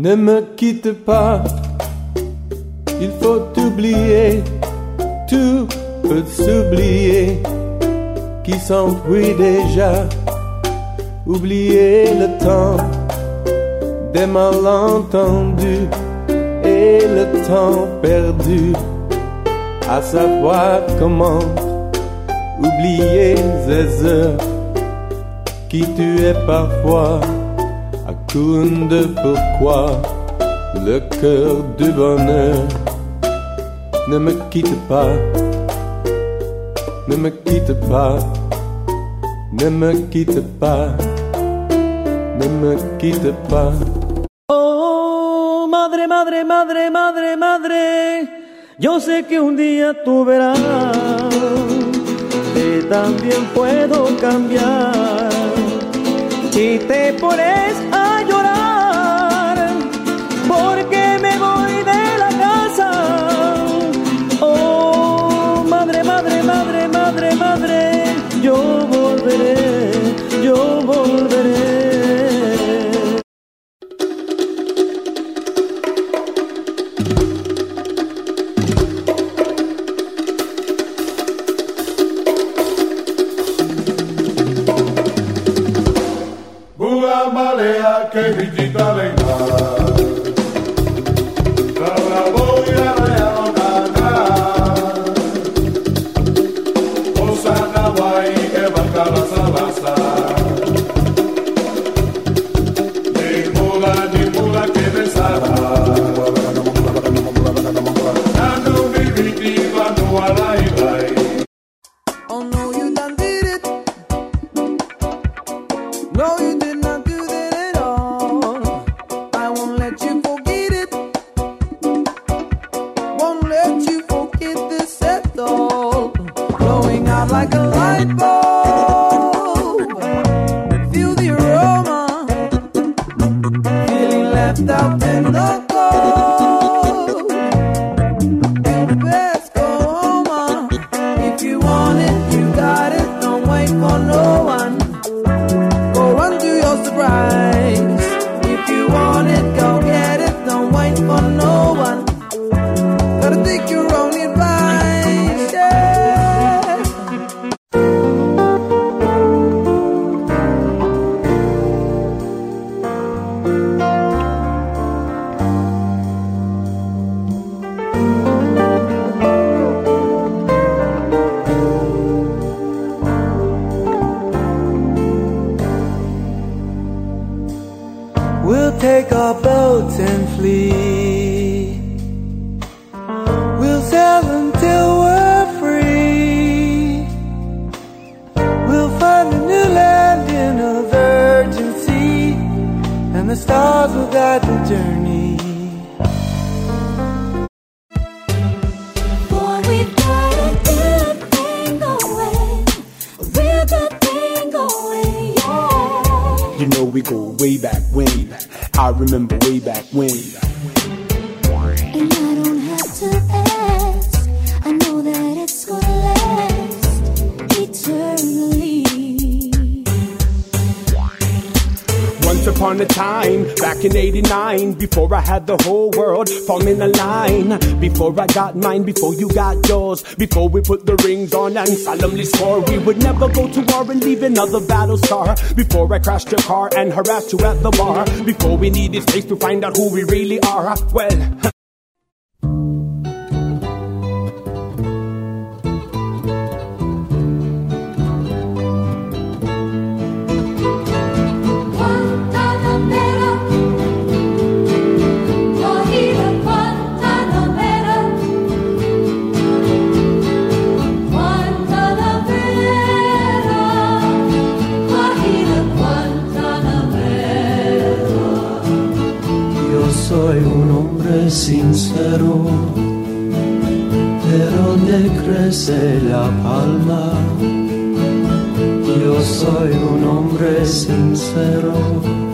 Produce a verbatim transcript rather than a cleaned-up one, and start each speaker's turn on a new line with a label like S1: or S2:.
S1: Ne me quitte pas, il faut oublier, tout peut s'oublier, qui s'enfuit déjà, oublier le temps des malentendus et le temps perdu, à savoir comment oublier ces heures qui tuaient parfois à coup de pourquoi le cœur du bonheur. Ne me quitte pas, ne me quitte pas, ne me quitte pas, ne me quitte pas.
S2: Oh, madre, madre, madre, madre, madre, yo sé que un día tú verás que también puedo cambiar. Si te pones a llorar porque me voy de la casa, oh, madre, madre, madre, madre, madre, yo volveré, yo volveré.
S3: Malea que visita venga, la voy a realocar. Osana guay que banca la salaza, ni mula ni mula que besara. Nando mi vitiva no alai lai.
S2: Oh no, you done did it. No, you did not. Like a light bulb, feel the aroma, feeling left out in the cold. You best go home, if you want it, you got it. Don't wait for no one. Go run to your surprise. If you want it, go get it. Don't wait for no one. Gotta take your own advice. Yeah.
S4: We'll take our boats and flee. We'll sail until we're free. We'll find a new land in a virgin sea, and the stars will guide the journey.
S5: Boy, we've got a good thing going, a real good thing going, yeah.
S6: You know we go way back when. I remember way back when.
S5: And I don't have to ask, I know that it's gonna last eternally.
S6: Once upon a time, back in eighty-nine, before I had the whole world fall in a line, before I got mine, before you got yours, before we put the rings on and solemnly swore we would never go to war and leave another battle scar, before I crashed your car and harassed you at the bar, before we needed space to find out who we really are. Well,
S7: soy un hombre sincero, de donde crece la palma. Yo soy un hombre sincero,